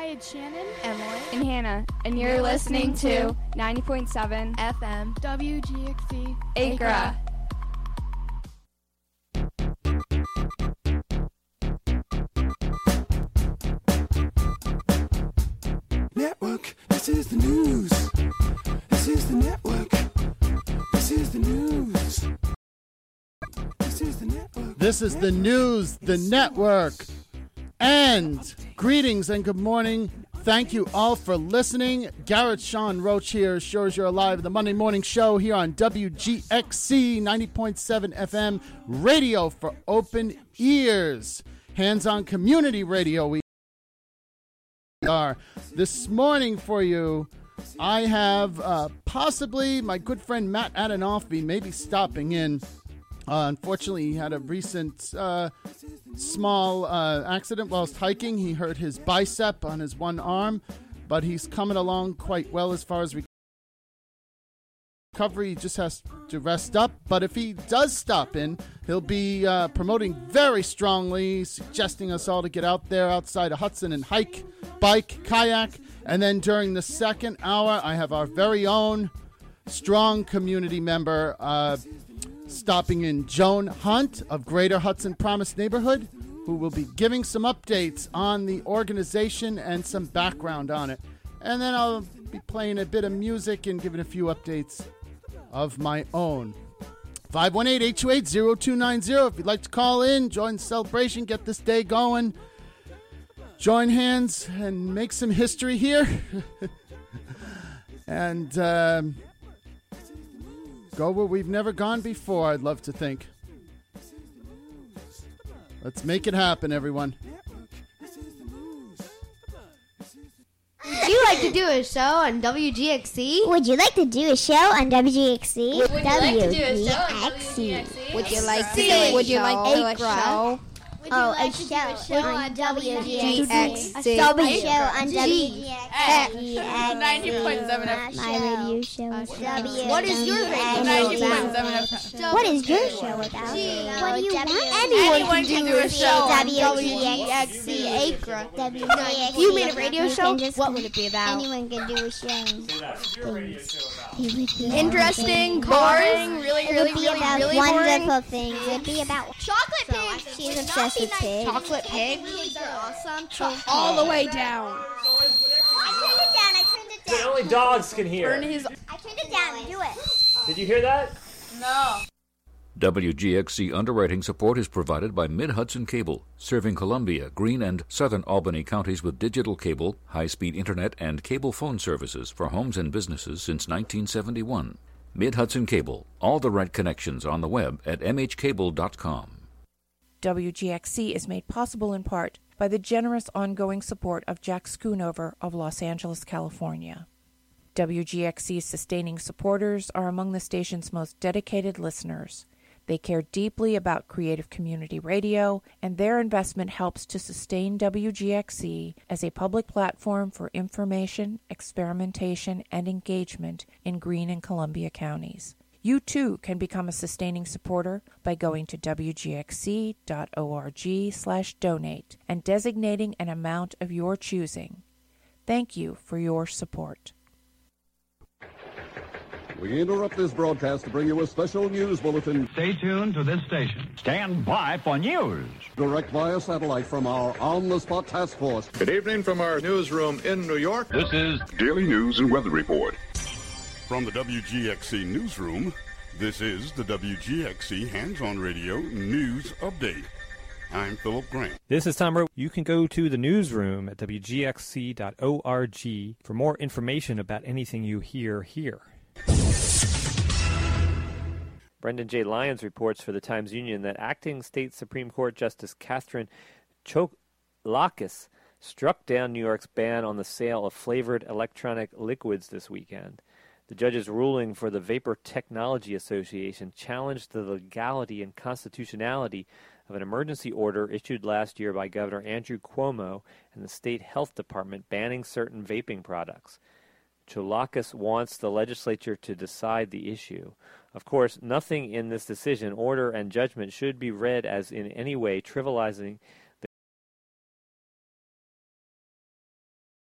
it's Shannon, Emily, and Hannah, and you're listening to 90.7 FM, WGXC, Acra. Network, this is the news. This is the network. This is the news. This is the network. This is the news, the network. And greetings and good morning. Thank you all for listening. Garrett Sean Roach here, sure as you're alive, the Monday morning show here on WGXC 90.7 FM, radio for open ears. Hands-on community radio we are. This morning for you, I have possibly my good friend Matt Adinolfi maybe stopping in. Unfortunately, he had a recent small accident whilst hiking. He hurt his bicep on his one arm, but he's coming along quite well as far as recovery. He just has to rest up. But if he does stop in, he'll be promoting very strongly, suggesting us all to get out there outside of Hudson and hike, bike, kayak. And then during the second hour, I have our very own strong community member stopping in, Joan Hunt of Greater Hudson Promise Neighborhood, who will be giving some updates on the organization and some background on it. And then I'll be playing a bit of music and giving a few updates of my own. 518-828-0290 if you'd like to call in, join the celebration, get this day going, join hands and make some history here. And go where we've never gone before, I'd love to think. Let's make it happen, everyone. Would you like to do a show on WGXC? Would you like to do a show on WGXC? Would you like to do a show on WGXC? Would you like to do a show? Oh, a show on WGXC. A show on WGXC. 90.7 My radio show. What is your radio show about? What is your show about? What do you want? Anyone can do a show on WGXC Acra. You made a radio show? What would it be about? Anyone can do a show. Interesting, boring, really wonderful things. It would be about chocolate pigs. She's obsessed with pigs. Chocolate pigs are awesome. all the way down. I turned it down. Only dogs can hear. I turned it down. Do it. Did you hear that? No. WGXC underwriting support is provided by Mid-Hudson Cable, serving Columbia, Greene, and Southern Albany counties with digital cable, high-speed internet, and cable phone services for homes and businesses since 1971. Mid-Hudson Cable, all the right connections on the web at mhcable.com. WGXC is made possible in part by the generous ongoing support of Jack Schoonover of Los Angeles, California. WGXC's sustaining supporters are among the station's most dedicated listeners. They care deeply about creative community radio, and their investment helps to sustain WGXC as a public platform for information, experimentation, and engagement in Greene and Columbia counties. You too can become a sustaining supporter by going to wgxc.org/donate and designating an amount of your choosing. Thank you for your support. We interrupt this broadcast to bring you a special news bulletin. Stay tuned to this station. Stand by for news. Direct via satellite from our on-the-spot task force. Good evening from our newsroom in New York. This is Daily News and Weather Report. From the WGXC newsroom, this is the WGXC Hands-On Radio News Update. I'm Philip Grant. This is Tom Rowe. You can go to the newsroom at WGXC.org for more information about anything you hear here. Brendan J. Lyons reports for the Times-Union that acting state Supreme Court Justice Catherine Choulakis struck down New York's ban on the sale of flavored electronic liquids this weekend. The judge's ruling for the Vapor Technology Association challenged the legality and constitutionality of an emergency order issued last year by Governor Andrew Cuomo and the state health department banning certain vaping products. Choulakis wants the legislature to decide the issue. Of course, nothing in this decision, order, and judgment should be read as in any way trivializing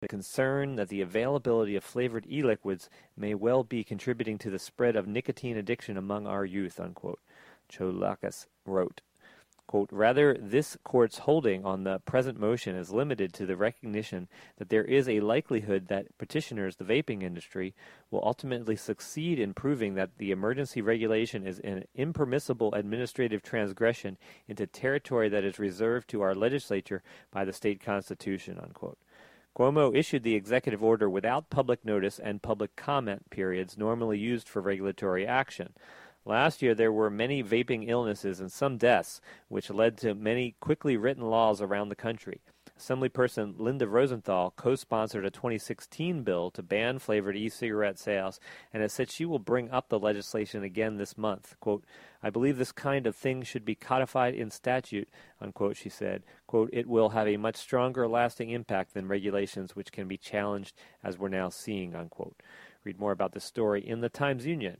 the concern that the availability of flavored e-liquids may well be contributing to the spread of nicotine addiction among our youth, unquote. Choulakis wrote, quote, rather, this court's holding on the present motion is limited to the recognition that there is a likelihood that petitioners, the vaping industry, will ultimately succeed in proving that the emergency regulation is an impermissible administrative transgression into territory that is reserved to our legislature by the state constitution, unquote. Cuomo issued the executive order without public notice and public comment periods normally used for regulatory action. Last year, there were many vaping illnesses and some deaths, which led to many quickly written laws around the country. Assemblyperson Linda Rosenthal co-sponsored a 2016 bill to ban flavored e-cigarette sales and has said she will bring up the legislation again this month. Quote, I believe this kind of thing should be codified in statute, unquote, she said. Quote, it will have a much stronger lasting impact than regulations which can be challenged as we're now seeing, unquote. Read more about this story in the Times-Union.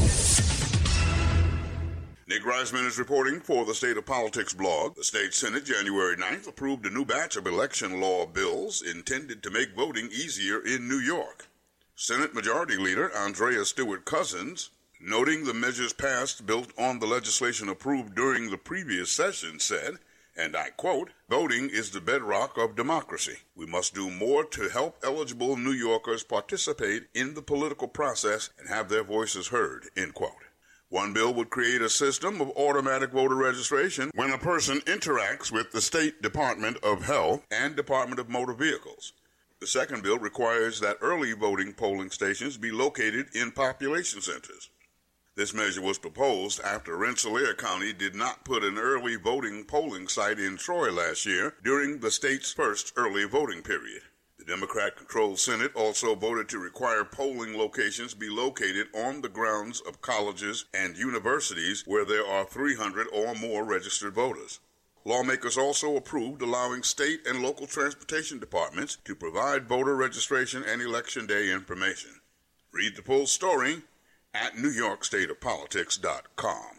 Nick Reisman is reporting for the State of Politics blog. The state Senate, January 9th, approved a new batch of election law bills intended to make voting easier in New York. Senate Majority Leader Andrea Stewart Cousins, noting the measures passed built on the legislation approved during the previous session, said, and I quote, voting is the bedrock of democracy. We must do more to help eligible New Yorkers participate in the political process and have their voices heard, end quote. One bill would create a system of automatic voter registration when a person interacts with the State Department of Health and Department of Motor Vehicles. The second bill requires that early voting polling stations be located in population centers. This measure was proposed after Rensselaer County did not put an early voting polling site in Troy last year during the state's first early voting period. The Democrat-controlled Senate also voted to require polling locations be located on the grounds of colleges and universities where there are 300 or more registered voters. Lawmakers also approved allowing state and local transportation departments to provide voter registration and election day information. Read the full story at NewYorkStateOfPolitics.com.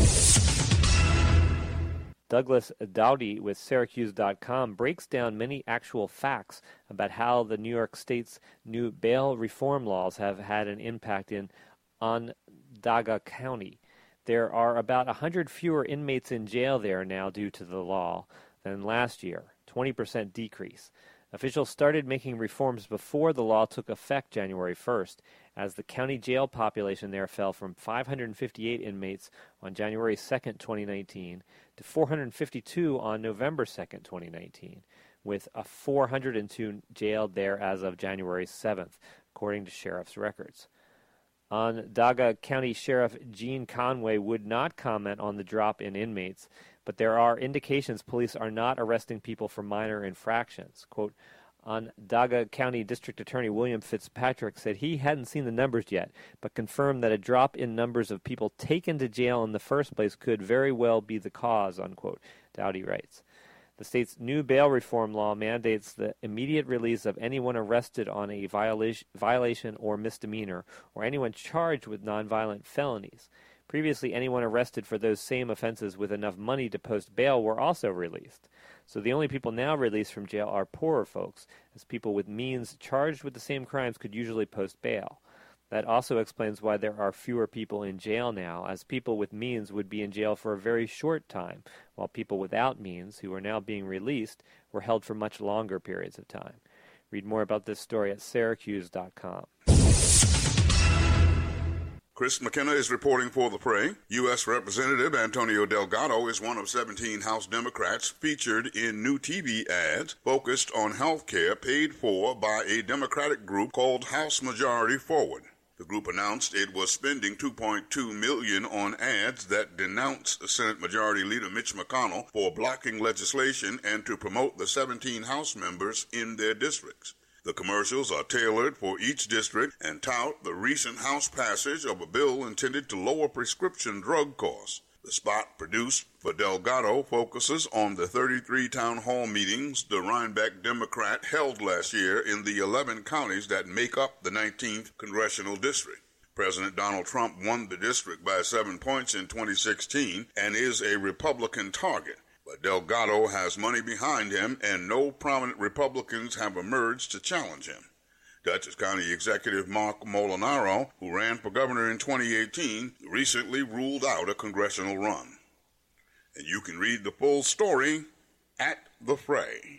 Douglas Dowdy with Syracuse.com breaks down many actual facts about how the New York State's new bail reform laws have had an impact in Onondaga County. There are about 100 fewer inmates in jail there now due to the law than last year, 20% decrease. Officials started making reforms before the law took effect January 1st, as the county jail population there fell from 558 inmates on January 2nd, 2019, to 452 on November 2nd, 2019, with a 402 jailed there as of January 7th, according to sheriff's records. Onondaga County Sheriff Gene Conway would not comment on the drop in inmates, but there are indications police are not arresting people for minor infractions. Quote, Onondaga County District Attorney William Fitzpatrick said he hadn't seen the numbers yet, but confirmed that a drop in numbers of people taken to jail in the first place could very well be the cause, unquote, Dowdy writes. The state's new bail reform law mandates the immediate release of anyone arrested on a violation or misdemeanor, or anyone charged with nonviolent felonies. Previously, anyone arrested for those same offenses with enough money to post bail were also released. So the only people now released from jail are poorer folks, as people with means charged with the same crimes could usually post bail. That also explains why there are fewer people in jail now, as people with means would be in jail for a very short time, while people without means, who are now being released, were held for much longer periods of time. Read more about this story at Syracuse.com. Chris McKenna is reporting for The Prey. U.S. Representative Antonio Delgado is one of 17 House Democrats featured in new TV ads focused on health care paid for by a Democratic group called House Majority Forward. The group announced it was spending $2.2 million on ads that denounce Senate Majority Leader Mitch McConnell for blocking legislation and to promote the 17 House members in their districts. The commercials are tailored for each district and tout the recent House passage of a bill intended to lower prescription drug costs. The spot produced for Delgado focuses on the 33 town hall meetings the Rhinebeck Democrat held last year in the 11 counties that make up the 19th congressional district. President Donald Trump won the district by 7 points in 2016 and is a Republican target. but Delgado has money behind him and no prominent Republicans have emerged to challenge him. Dutchess County Executive Mark Molinaro, who ran for governor in 2018, recently ruled out a congressional run. And you can read the full story at The Fray.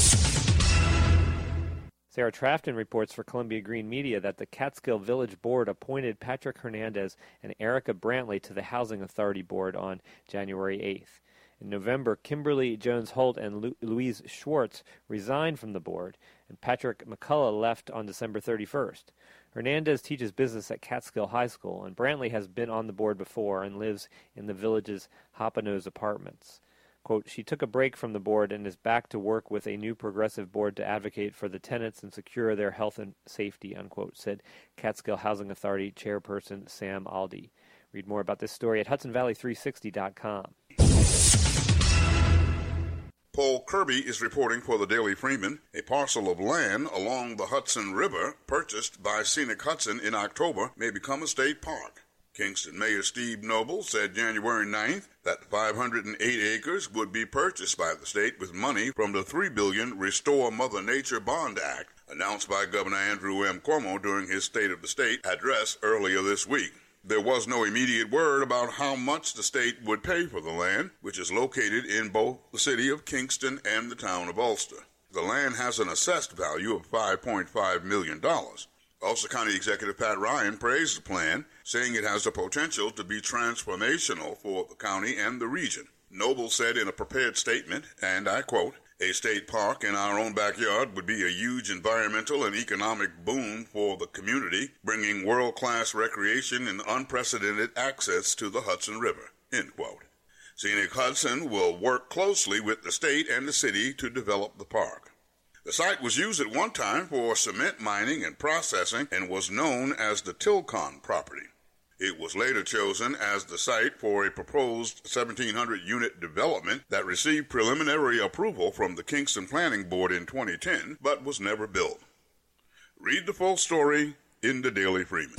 Sarah Trafton reports for Columbia Green Media that the Catskill Village Board appointed Patrick Hernandez and Erica Brantley to the Housing Authority Board on January 8th. In November, Kimberly Jones-Holt and Louise Schwartz resigned from the board, and Patrick McCullough left on December 31st. Hernandez teaches business at Catskill High School, and Brantley has been on the board before and lives in the village's Hoppano's apartments. Quote, she took a break from the board and is back to work with a new progressive board to advocate for the tenants and secure their health and safety, unquote, said Catskill Housing Authority chairperson Sam Aldi. Read more about this story at HudsonValley360.com. Paul Kirby is reporting for the Daily Freeman. A parcel of land along the Hudson River, purchased by Scenic Hudson in October, may become a state park. Kingston Mayor Steve Noble said January 9th that 508 acres would be purchased by the state with money from the $3 billion Restore Mother Nature Bond Act, announced by Governor Andrew M. Cuomo during his State of the State address earlier this week. There was no immediate word about how much the state would pay for the land, which is located in both the city of Kingston and the town of Ulster. The land has an assessed value of $5.5 million. Ulster County Executive Pat Ryan praised the plan, saying it has the potential to be transformational for the county and the region. Noble said in a prepared statement, and I quote, a state park in our own backyard would be a huge environmental and economic boon for the community, bringing world-class recreation and unprecedented access to the Hudson River, end quote. Scenic Hudson will work closely with the state and the city to develop the park. The site was used at one time for cement mining and processing and was known as the Tilcon property. It was later chosen as the site for a proposed 1,700-unit development that received preliminary approval from the Kingston Planning Board in 2010, but was never built. Read the full story in the Daily Freeman.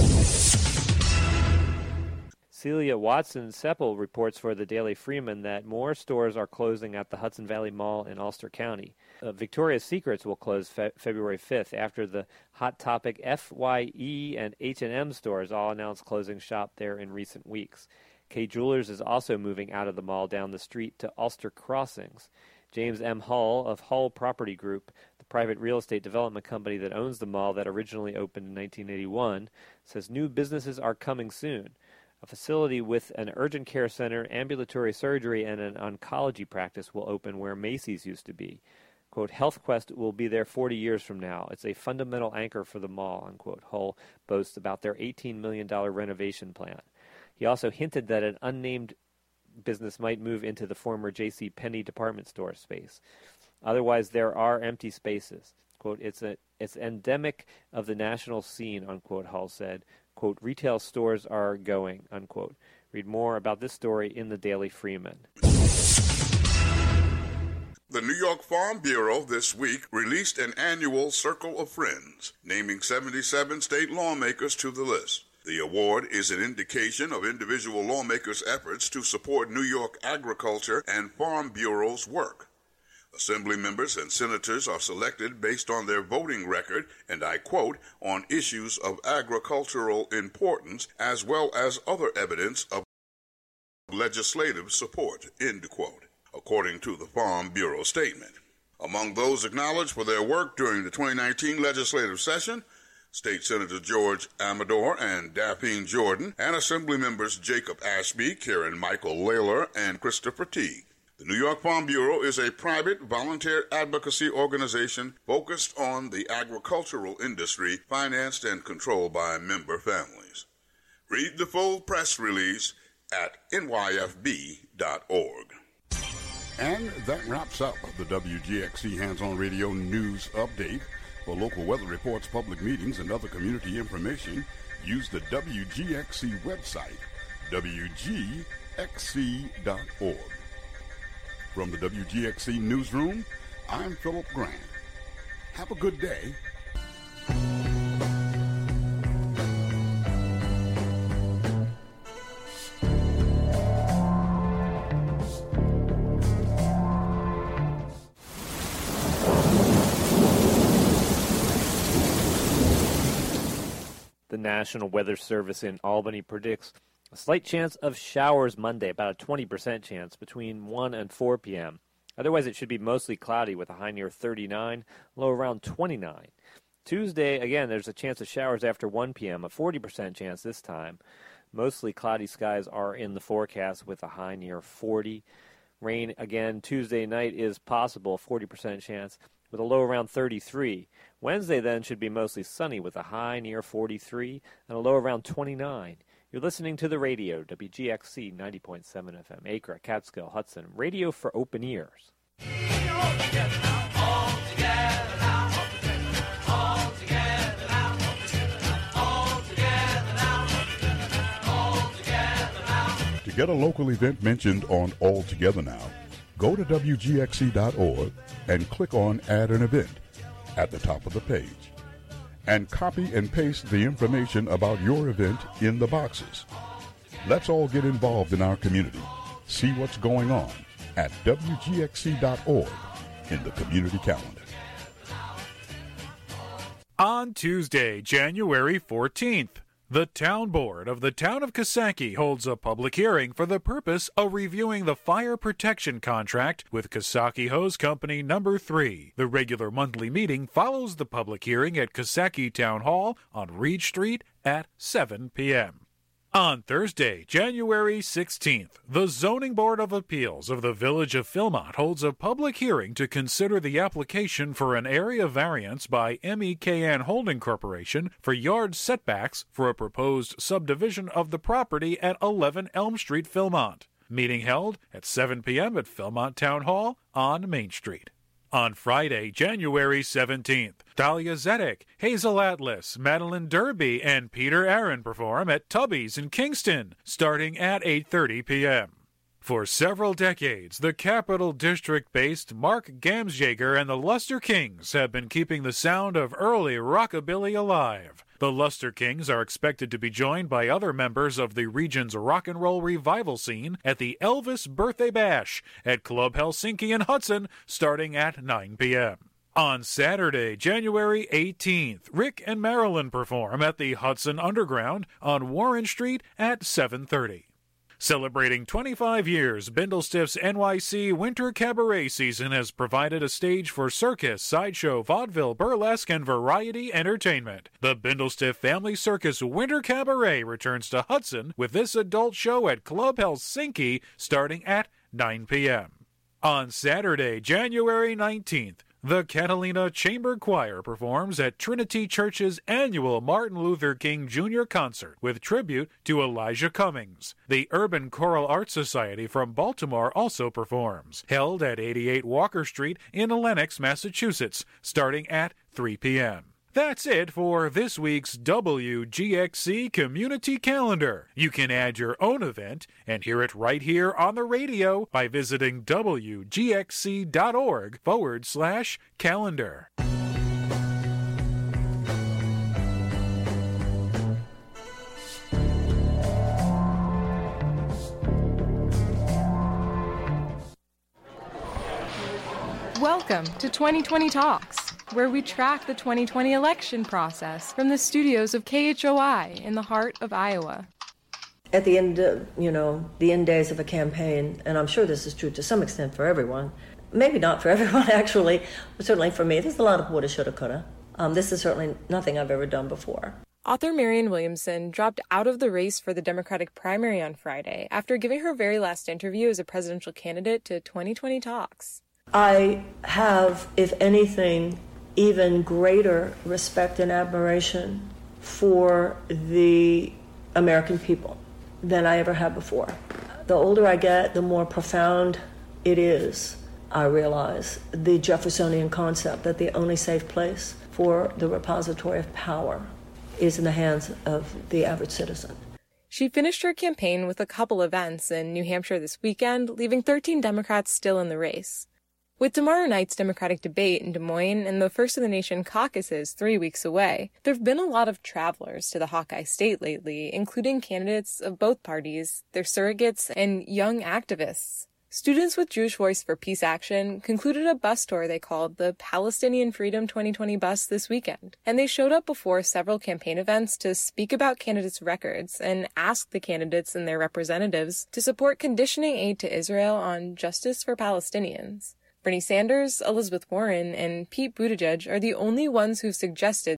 Celia Watson-Seppel reports for the Daily Freeman that more stores are closing at the Hudson Valley Mall in Ulster County. Victoria's Secrets will close February 5th after the Hot Topic, FYE, and H&M stores all announced closing shop there in recent weeks. Kay Jewelers is also moving out of the mall down the street to Ulster Crossings. James M. Hull of Hull Property Group, the private real estate development company that owns the mall that originally opened in 1981, says new businesses are coming soon. A facility with an urgent care center, ambulatory surgery, and an oncology practice will open where Macy's used to be. Quote, HealthQuest will be there 40 years from now. It's a fundamental anchor for the mall, unquote. Hull boasts about their $18 million renovation plan. He also hinted that an unnamed business might move into the former J.C. Penney department store space. Otherwise, there are empty spaces. Quote, it's endemic of the national scene, unquote, Hull said. Quote, retail stores are going, unquote. Read more about this story in the Daily Freeman. The New York Farm Bureau this week released an annual Circle of Friends, naming 77 state lawmakers to the list. The award is an indication of individual lawmakers' efforts to support New York agriculture and Farm Bureau's work. Assembly members and senators are selected based on their voting record, and I quote, on issues of agricultural importance as well as other evidence of legislative support, end quote, according to the Farm Bureau statement. Among those acknowledged for their work during the 2019 legislative session, State Senator George Amador and Daphne Jordan, and Assembly members Jacob Ashby, Karen Michael Layler, and Christopher Teague. The New York Farm Bureau is a private volunteer advocacy organization focused on the agricultural industry, financed and controlled by member families. Read the full press release at nyfb.org. And that wraps up the WGXC Hands-On Radio News Update. For local weather reports, public meetings, and other community information, use the WGXC website, wgxc.org. From the WGXC Newsroom, I'm Philip Grant. Have a good day. National Weather Service in Albany predicts a slight chance of showers Monday, about a 20% chance between 1 and 4 p.m. Otherwise, it should be mostly cloudy with a high near 39, low around 29. Tuesday, again, there's a chance of showers after 1 p.m., a 40% chance this time. Mostly cloudy skies are in the forecast with a high near 40. Rain again Tuesday night is possible, 40% chance, with a low around 33. Wednesday then should be mostly sunny with a high near 43 and a low around 29. You're listening to the radio, WGXC 90.7 FM, Acre, Catskill, Hudson, radio for open ears. To get a local event mentioned on All Together Now, go to WGXC.org and click on Add an Event at the top of the page. And copy and paste the information about your event in the boxes. Let's all get involved in our community. See what's going on at WGXC.org in the community calendar. On Tuesday, January 14th, the Town Board of the Town of Coxsackie holds a public hearing for the purpose of reviewing the fire protection contract with Coxsackie Hose Company No. 3. The regular monthly meeting follows the public hearing at Coxsackie Town Hall on Reed Street at 7 p.m. On Thursday, January 16th, the Zoning Board of Appeals of the Village of Philmont holds a public hearing to consider the application for an area variance by MEKN Holding Corporation for yard setbacks for a proposed subdivision of the property at 11 Elm Street, Philmont. Meeting held at 7 p.m. at Philmont Town Hall on Main Street. On Friday, January 17th, Dahlia Zedek, Hazel Atlas, Madeline Derby, and Peter Aaron perform at Tubby's in Kingston, starting at 8:30 p.m. For several decades, the Capital District-based Mark Gamsjager and the Luster Kings have been keeping the sound of early rockabilly alive. The Luster Kings are expected to be joined by other members of the region's rock and roll revival scene at the Elvis Birthday Bash at Club Helsinki in Hudson, starting at 9 p.m. On Saturday, January 18th, Rick and Marilyn perform at the Hudson Underground on Warren Street at 7:30. Celebrating 25 years, Bindlestiff's NYC Winter Cabaret season has provided a stage for circus, sideshow, vaudeville, burlesque, and variety entertainment. The Bindlestiff Family Circus Winter Cabaret returns to Hudson with this adult show at Club Helsinki starting at 9 p.m. On Saturday, January 19th, the Catalina Chamber Choir performs at Trinity Church's annual Martin Luther King Jr. concert with tribute to Elijah Cummings. The Urban Choral Arts Society from Baltimore also performs, held at 88 Walker Street in Lenox, Massachusetts, starting at 3 p.m. That's it for this week's WGXC Community Calendar. You can add your own event and hear it right here on the radio by visiting WGXC.org/calendar. Welcome to 2020 Talks, where we track the 2020 election process from the studios of KHOI in the heart of Iowa. At the end, the end days of a campaign, and I'm sure this is true to some extent for everyone, maybe not for everyone actually, but certainly for me, there's a lot of woulda, shoulda, coulda. This is certainly nothing I've ever done before. Author Marianne Williamson dropped out of the race for the Democratic primary on Friday after giving her very last interview as a presidential candidate to 2020 Talks. I have, if anything, even greater respect and admiration for the American people than I ever had before. The older I get, the more profound it is, I realize, the Jeffersonian concept that the only safe place for the repository of power is in the hands of the average citizen. She finished her campaign with a couple events in New Hampshire this weekend, leaving 13 Democrats still in the race. With tomorrow night's Democratic debate in Des Moines and the First of the Nation caucuses 3 weeks away, there have been a lot of travelers to the Hawkeye State lately, including candidates of both parties, their surrogates, and young activists. Students with Jewish Voice for Peace Action concluded a bus tour they called the Palestinian Freedom 2020 bus this weekend, and they showed up before several campaign events to speak about candidates' records and ask the candidates and their representatives to support conditioning aid to Israel on justice for Palestinians. Bernie Sanders, Elizabeth Warren, and Pete Buttigieg are the only ones who've suggested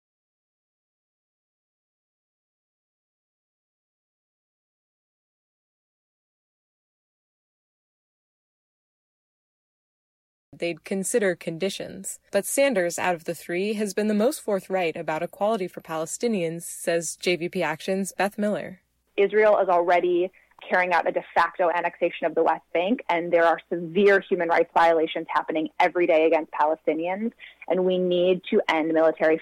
they'd consider conditions. But Sanders, out of the three, has been the most forthright about equality for Palestinians, says JVP Action's Beth Miller. Israel is already carrying out a de facto annexation of the West Bank, and there are severe human rights violations happening every day against Palestinians, and we need to end military